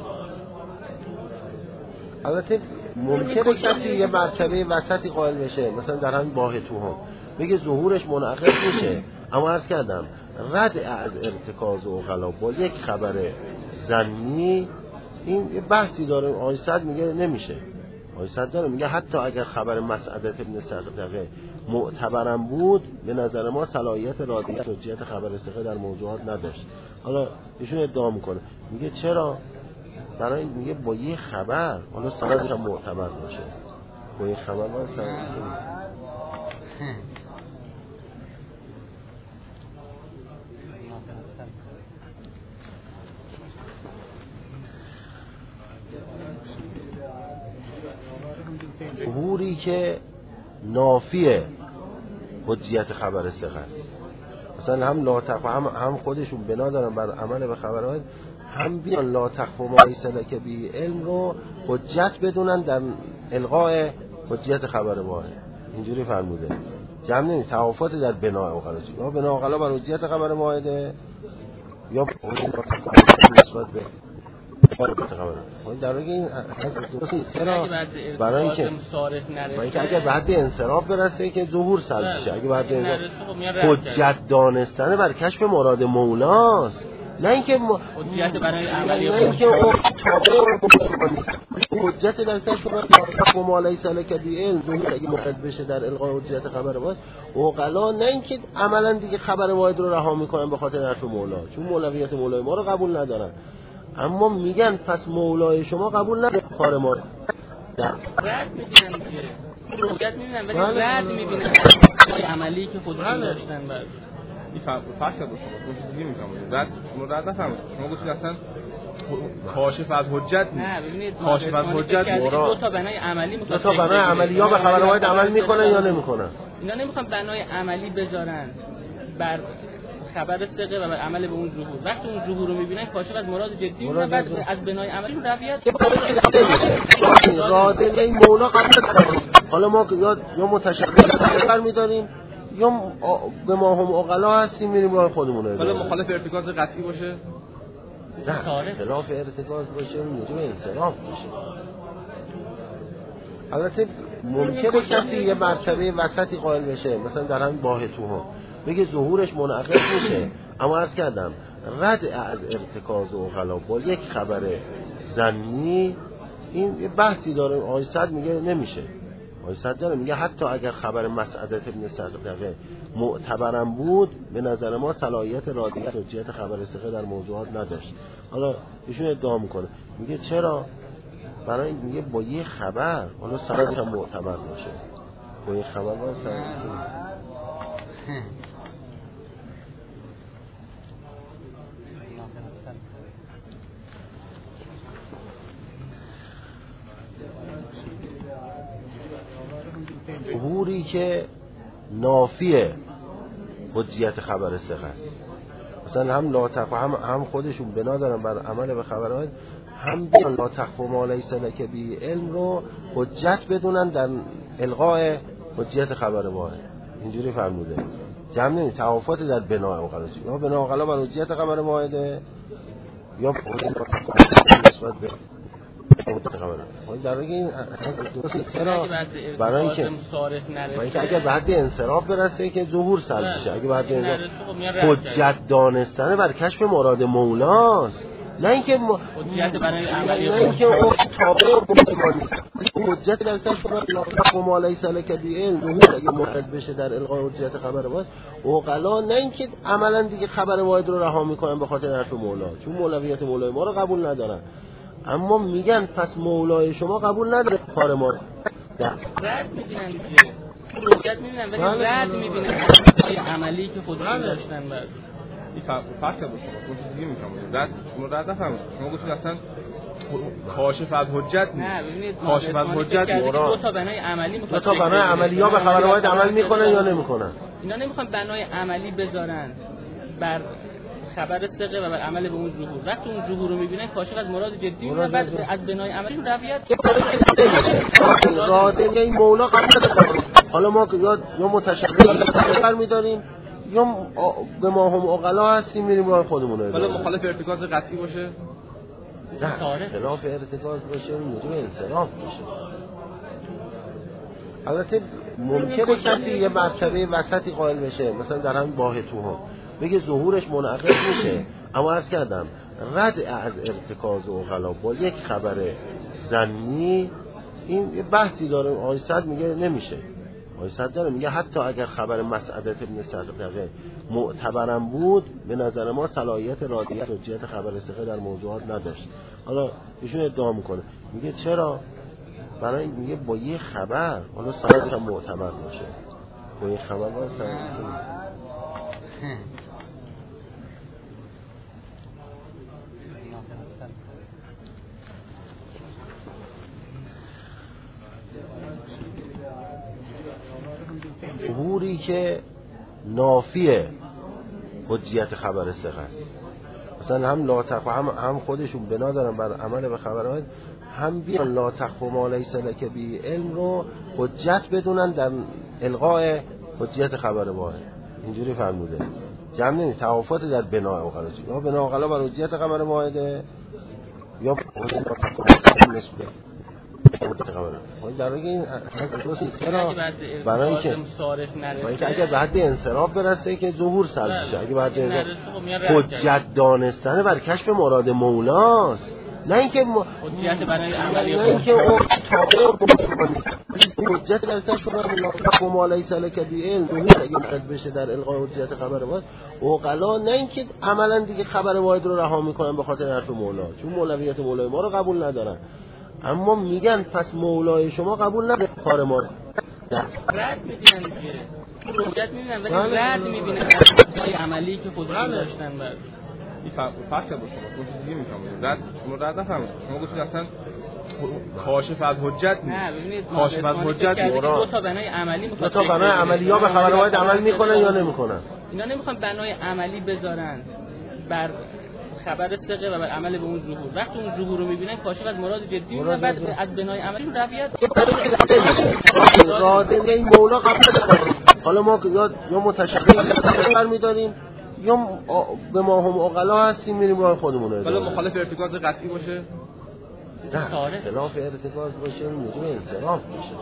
البته ممکنه کسی یه مرتبه وسطی قائل بشه، مثلا در همین باه توهم بگه ظهورش منعقد میشه، اما عرض کردم رد از ارتکاز و غلا با یک خبر ظنی این یه بحثی داره. آقای صد میگه نمیشه، آقای صد داره میگه حتی اگر خبر مسعدت ابن صدقه معتبرم بود به نظر ما صلاحیت رادیت و حجیت خبر ثقه در موضوعات نداشت. حالا ایشون ادعا میکنه، میگه چرا؟ برای میگه با یه خبر حالا سندش هم معتبر باشه، با یه خبر واسه ظهوری که نافی حجیت خبر ثقه است. مثلا هم لا تخف هم خودشون بنا دارن بر عمل به خبر واحد، هم بیان لا تخف ما لیس لک به علم رو حجت بدونن در الغاء حجیت خبر واحد. اینجوری فرموده. جمع نمی توافات در بناء عقلا، یا بناء عقلا بر حجیت خبر واحده یا نسبت به در واقع این چرا برای اینکه اگر بعد به انصراف برسه که ظهور سلب شه، اگه بعد حجت دانستن بر کشف مراد مولاست، نه اینکه حجت برای عملی، نه اینکه حجت در کشف ما لیس لک به علم، ظهور اگه مقید بشه در الغاء حجت خبر واحد عقلا، نه اینکه عملا دیگه خبر واحد رو رها میکنن به خاطر حرف مولا، چون مولویت مولای ما رو قبول ندارن. اما میگن پس مولای شما قبول نداره کار ما رد میدونن دیگه، حجت میبینن ولی رد میبینن عملی که خودشون داشتن. بعد این فرق کرد با شما چیزی دیگه میگم. رد شما رد نفهمید، شما گفتید اصلا کاشف از حجت نه. ببینید کاشف از حجت دو تا بنای عملی دو تا بنای عملی یا به خبر واحد عمل میکنن یا نمیکنن. اینا نمیخوان بنای عملی بذارن بر خبر ثقه و بر عمل به اون ظهور. وقتی اون ظهور رو میبینن کاشف از مراد جدی و بعد از بنای عملی رویت راده این مولا قبول. حالا ما یا متشکل برمی‌داریم یا به ما هم عقلا هستیم میریم راه خودمون رو. حالا مخالف ارتکاز قطعی باشه، نه خلاف ارتکاز باشه موجب انصراف باشه. البته ممکنه کسی یه مرتبه وسطی قائل بشه، مثلا در همین باهتوها بگه ظهورش منعقد میشه، اما عرض کردم رد از ارتکاز و عقلا با یک خبر ظنی، این یه بحثی داره. آقای صد میگه نمیشه، آقای صد داره میگه حتی اگر خبر مسعدت ابن صدقه معتبرم بود، به نظر ما صلاحیت رادیت حجیت خبر ثقه در موضوعات نداشت. حالا ایشون ادعا میکنه، میگه چرا؟ برای میگه با یه خبر، حالا سندش هم معتبر باشه، با یه خبر واسه ظهوری که نافی حجیت خبر ثقه است. مثلا هم لا تخف هم خودشون بنا دارن بر عمل به خبر واحد، هم بیان لا تخف ما لیس لک به علم رو حجت بدونن در الغاء حجیت خبر واحد. اینجوری فرموده. جمع نمی توافات در بناء عقلا، یا بناء عقلا بر حجیت خبر واحده یا نسبت به در واقع این چرا برای اینکه اگر بعد به انصراف برسه که ظهور سلب شه، اگه بعد حجت دانستن بر کشف مراد مولاست، نه اینکه حجت برای عملی، نه اینکه حجت در کشف ما لیس لک به علم، ظهور اگه مقید بشه در الغاء حجت خبر واحد عقلا، نه اینکه عملا دیگه خبر واحد رو رها میکنن به خاطر حرف مولا، چون مولویت مولای ما رو قبول ندارن. اما میگن پس مولای شما قبول نداره کار ما. رد میبینن دیگه، حجت میبینن ولی رد میبینن عملی که خودشون داشتن. بعد این فرق کرد با شما چیزی دیگه میگم. رد شما رد نفهمید، شما گفتید اصلا کاشف از حجت نه. ببینید کاشف از حجت دو تا بنای عملی دو تا بنای عملی یا به خبر واحد عمل میکنن یا نمیکنن. اینا نمیخوان بنای عملی بذارن بر خبر ثقه و بر عمل به اون ظهور. وقتی اون ظهور رو میبینن کاشف از مراد جدی و بعد از بنای عملی رویت راده این مولا قبول. حالا ما یا متشکل برمی‌داریم یا به ما هم عقلا هستیم میریم راه خودمون رو. حالا مخالف ارتکاز قطعی باشه، نه خلاف ارتکاز باشه موجب انصراف باشه. البته ممکنه کسی یه مرتبه وسطی قائل بشه، مثلا در همین باهتوها بگه ظهورش منعقد میشه، اما عرض کردم رد از ارتکاز و عقلا با یک خبر ظنی، این یه بحثی داره. آقای صد میگه نمیشه، آقای صد داره میگه حتی اگر خبر مسعدت ابن صدقه معتبرم بود، به نظر ما صلاحیت رادیت حجیت خبر ثقه در موضوعات نداشت. حالا ایشون ادعا میکنه، میگه چرا؟ برای میگه با یه خبر، حالا سندش هم معتبر باشه، با یه خبر واسه که نافی حجیت خبر ثقه است. مثلا هم لا تخف هم خودشون بنا دارن بر عمل به خبر واحد، هم بیان لا تخف ما لیس لک به علم رو حجت بدونن در الغاء حجیت خبر واحد. اینجوری فرموده. جمع نمی توافات در بناء عقلا، یا بناء عقلا بر حجیت خبر واحده یا نسبت در واقع این برای اینکه اگر به حد انصراف برسه که ظهور سلب بشه، اگه به حد حجت دانستن بر کشف مراد مولاست، نه اینکه حجت برای عملی، نه اینکه اون حجت در کشف مراد ما لیس لک به علم اگه مراد بشه در الغای حجت خبر واحد عقلا، نه اینکه عملا دیگه خبر واحد رو رها میکنن به خاطر حرف مولا، چون مولویت مولای ما رو قبول ندارن، اما میگن پس مولای شما قبول نداره کار ما رد میدینن دیگه، حجت میبینن ولی رد میبینن های عملی که خودشون داشتن. بعد این فرق با شما چیزی میفهمید رد شما رد نفهمید، شما گفتید اصلا کاشف از حجت نیست. نه ببینید کاشف از حجت دو تا بنای عملی دو تا بنای عملی یا به خبر واحد عمل میکنن یا نمیکنن. اینا نمیخوان بنای عملی بذارن بر خبر ثقه و بر عمل به اون ظهور. وقتی اون ظهور رو میبینن کاشف از مراد جدی میبینن، بعد از بنای عملی رویت راده این مولا قبول نداره. حالا ما یا متشکل برمی‌داریم یا به ما هم عقلا هستیم میریم راه خودمون رو. حالا مخالف ارتکاز قطعی باشه؟ نه، خلاف ارتکاز باشه موجب انصراف میشه.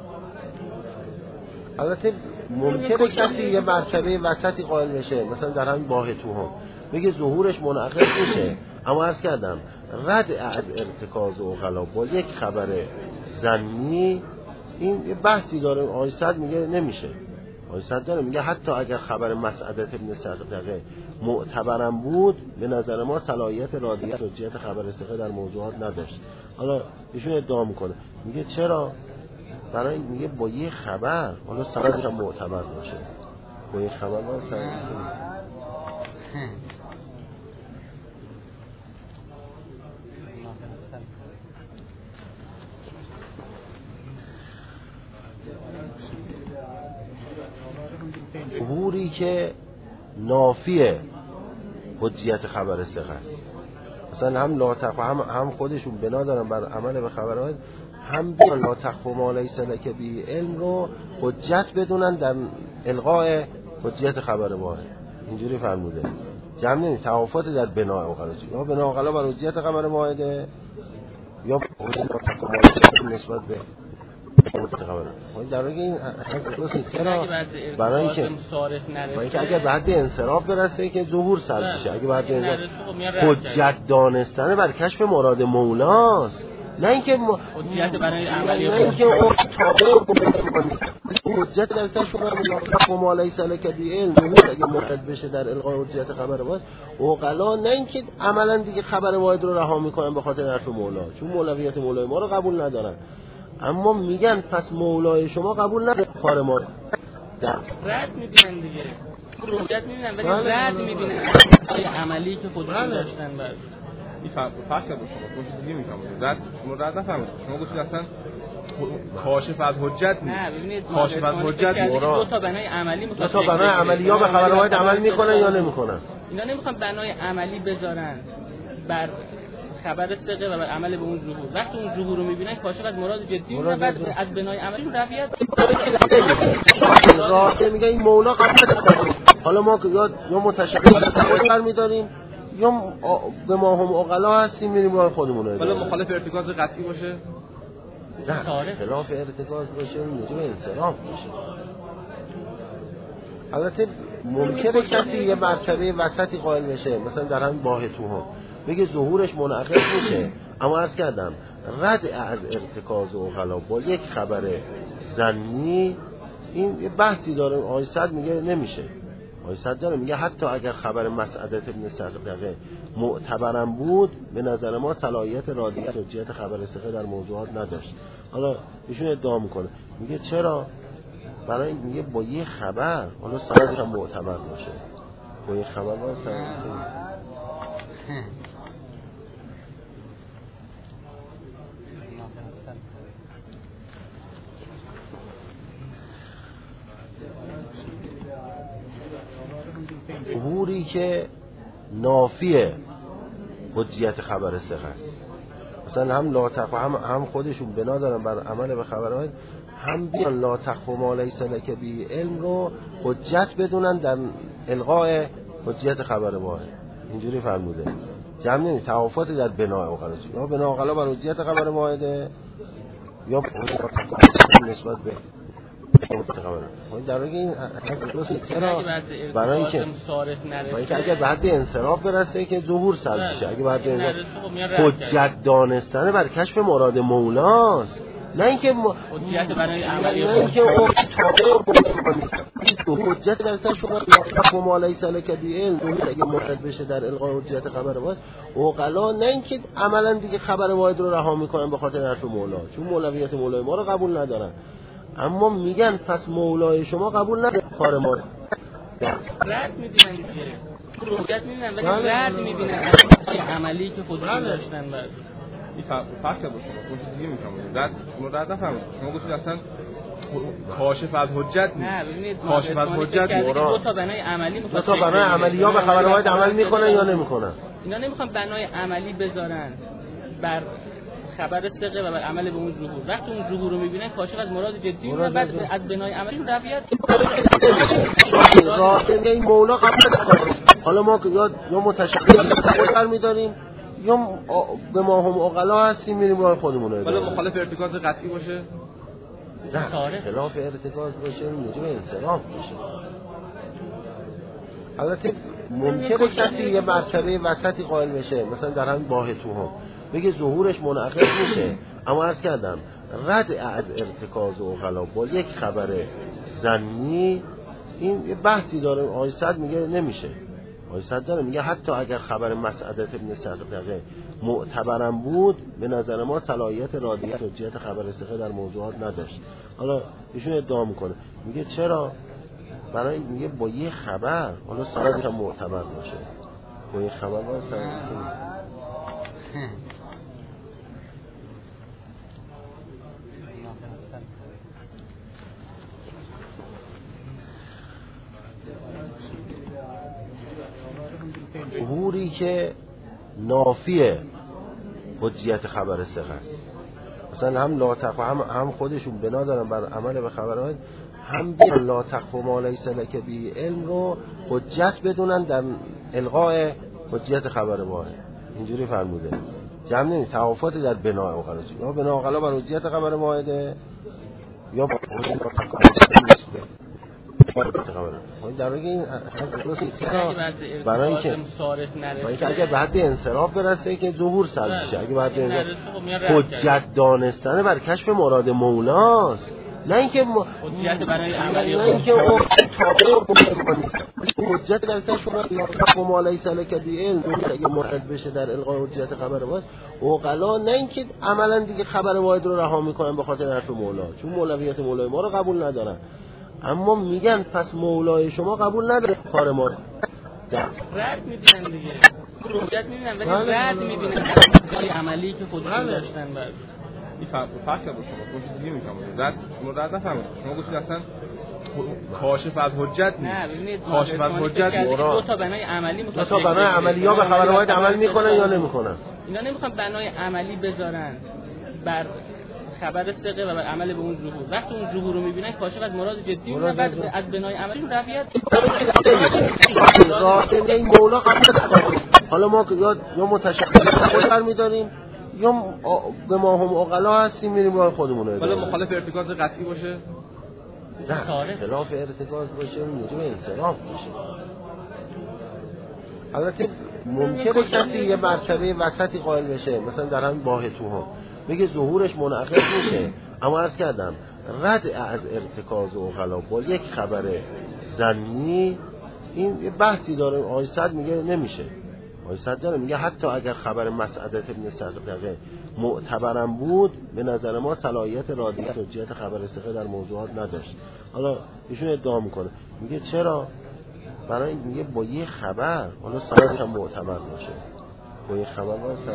البته ممکنه کسی یه مرتبه وسطی قائل بشه، مثلا در همین باه توهم میگه ظهورش منعقد میشه، اما عرض کردم رد از ارتکاز عقلا با یک خبر ظنی این یه بحثی داره. آقای صد میگه نمیشه، آقای صد داره میگه حتی اگر خبر مسعدت ابن صدقه معتبرم بود به نظر ما صلاحیت رادیت و حجیت خبر ثقه در موضوعات نداشت. حالا ایشون ادعا میکنه، میگه چرا؟ برای میگه با یه خبر حالا سندش هم معتبر باشه، با یه خبر ما سند ظهوری که نافی حجیت خبر ثقه است. مثلا هم لا تخف هم خودشون بنا دارن بر عمل به خبر واحد، هم بیان لا تخف ما لیس لک به علم رو حجت بدونن در الغاء حجیت خبر واحد. اینجوری فرموده. جمع نمی توافات در بناء عقلا، یا بناء عقلا بر حجیت خبر واحده یا نسبت به در واقع این چرا؟ برای اینکه اگر به حد انصراف برسه که ظهور سلب بشه، اگه به حد حجت دانستن بر کشف مراد مولاست، نه اینکه حجت برای عملی، نه اینکه اون حجت در کشف ما لیس لک به علم اگه مراد بشه در الغای حجت خبر واحد عقلا، نه اینکه عملا دیگه خبر واحد رو رها میکنن به خاطر حرف مولا، چون مولویت مولای ما رو قبول ندارن، اما میگن پس مولای شما قبول نداره کار ما. رد میبینن دیگه، حجت میبینن ولی رد میبینن های عملی که خودشون داشتن. بعد این فرق با شما چیزی میفهمید رد شما رد نفهمید، شما گفتید اصلا کاشف از حجت نیست. نه ببینید کاشف از حجت دو تا بنای عملی، دو تا بنای عملی یا به خبر واحد عمل میکنن یا نمیکنن. اینا نمیخوان بنای عملی بذارن بر خبر ثقه و بر عمل به اون ظهور. وقتی اون ظهور رو میبینن کاشف از مراد جدی میبینن، بعد از بنای عملی رویت راته میگه این مولا قبول نداره. حالا ما یا متشکل برمی‌داریم یا به ما هم عقلا هستیم میریم راه خودمون رو. حالا مخالف ارتکاز قطعی باشه؟ نه، خلاف ارتکاز باشه موجب انصراف میشه. البته ممکنه کسی یه مرتبه وسطی قائل بشه، مثلا در همین باه توهم بگه ظهورش منعقد میشه، اما عرض کردم رد از ارتکاز عقلا با یک خبر ظنی این یه بحثی داره. آقای صد میگه نمیشه، آقای صد داره میگه حتی اگر خبر مسعدت ابن صدقه معتبرم بود به نظر ما صلاحیت رادیت و حجیت خبر ثقه در موضوعات نداشت. حالا ایشون ادعا میکنه، میگه چرا؟ برای میگه با یه خبر حالا سندش هم معتبر باشه، با یه خبر ما سند ظهوری که نافی حجیت خبر ثقه است. مثلا هم لا تخف هم خودشون بنا دارن بر عمل به خبر واحد، هم بیان لا تخف ما لیس لک به علم رو حجت بدونن در الغاء حجیت خبر واحد. اینجوری فرموده. جمع نمی توافات در بناء اوغلا، یا بناء اوغلا بر حجیت خبر واحده یا نسبت به در واقع این برای اینکه اگر به حد انصراف برسه که ظهور سلب بشه، اگه به حد حجت دانستن بر کشف مراد مولاست، نه اینکه حجت برای عملی، نه اینکه اون حجت در کشف ما لیس لک به علم اگه مرتد بشه در الغای حجت خبر واحد اوغلا، نه اینکه عملا دیگه خبر واحد رو رها میکنن به خاطر حرف مولا، چون مولویت مولای ما رو قبول ندارن. اما میگن پس مولای شما قبول نداره کار ما رو رد میدونن دیگه، حجت میدونن ولی رد میدونن عملی که خودشون داشتن. بعد این فرق با شما چیزی میفهمید رد شما رد نفهمید، شما گفتید اصلا کاشف از حجت نیست. نه ببینید کاشف از حجت دو تا بنای عملی میخواد، دو تا بنای عملی یا به خبر واحد عمل میکنن یا نمیکنن. اینا نمیخوان بنای عملی بذارن بر خبر ثقه و بر عمل به اون ظهور. وقتی اون ظهور رو میبینن کاشف از مراد جدی میبینن، بعد از بنای عملی رویت راست این مولا قبول نداره. حالا ما یا متشکل برمی‌داریم یا به ما هم عقلا هستیم میریم راه خودمون رو. حالا مخالف ارتکاز قطعی باشه، نه خلاف ارتکاز باشه موجب انصراف باشه. البته ممکنه کسی یه مرتبه وسطی قائل بشه، مثلا در همین باه توهم بگه ظهورش منعقد میشه، اما عرض کردم رد از ارتکاز و عقلا با یک خبر ظنی این یه بحثی داره. آقای صد میگه نمیشه، آقای صد داره میگه حتی اگر خبر مسعدت ابن صدقه معتبرم بود به نظر ما صلاحیت رادیت و حجیت خبر ثقه در موضوعات نداشت. حالا ایشون ادعا میکنه، میگه چرا؟ برای میگه با یه خبر حالا صلاحیت هم معتبر باشه، با یه خبر باید ظهوری که نافی حجیت خبر ثقه است. مثلا هم لا تخف هم خودشون بنا دارن بر عمل به خبر واحد، هم بیان لا تخف ما لیس لک به علم رو حجت بدونن در الغاء حجیت خبر واحد. اینجوری فرموده. جمع نمی توافات در بناء اوغلا، یا بناء اوغلا بر حجیت خبر واحده یا در واقع این برای اینکه اگر به حد انصراف برسه که ظهور سلب بشه، اگه به حد حجت دانستن بر کشف مراد مولاست، نه اینکه حجت برای عملی، نه اینکه اون حجت در کشف ما لیس لک به علم اگه مرتد بشه در الغای حجت خبر واحد اوغلا، نه اینکه عملا دیگه خبر واحد رو رها میکنن به خاطر حرف مولا، چون مولویت مولای ما رو قبول ندارن. اما میگن پس مولای شما قبول نداره کار ما رو رد میدونن دیگه، حجت میدونن ولی رد میدونن عملی که خودشون داشتن. بعد این فرق با شما چیزی میفهمید رد شما رد نفهمید، شما گفتید اصلا کاشف از حجت نیست. نه ببینید کاشف از حجت دو تا بنای عملی میخواد، دو تا بنای عملی یا به خبر واحد عمل میکنن یا نمیکنن. اینا نمیخوان بنای عملی بذارن بر خبر ثقه و بر عمل به اون ظهور. وقتی اون ظهور رو میبینن کاشف از مراد جدی میبینن، بعد از بنای عملی رویت راست این مولا قبول نداره. حالا ما یا متشکل برمی‌داریم یا به ما هم عقلا هستیم میریم راه خودمون رو. حالا مخالف ارتکاز قطعی باشه، نه خلاف ارتکاز باشه موجب انصراف باشه. البته ممکنه کسی یه مرتبه وسطی قائل بشه، مثلا در همین باه توهم بگه ظهورش منعقد میشه، اما عرض کردم رد از ارتکاز و عقلا با یک خبر ظنی این یه بحثی داره. آقای صد میگه نمیشه، آقای صد داره میگه حتی اگر خبر مسعدت ابن صدقه معتبرم بود به نظر ما صلاحیت رادیت و حجیت خبر ثقه در موضوعات نداشت. حالا ایشون ادعا میکنه، میگه چرا؟ برای میگه با یه خبر حالا صلاحیت هم معتبر باشه، با یه خبر واسه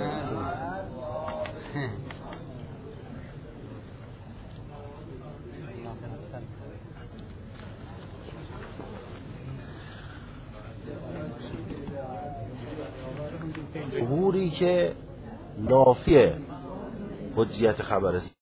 ظهوری که نافی حجیت خبر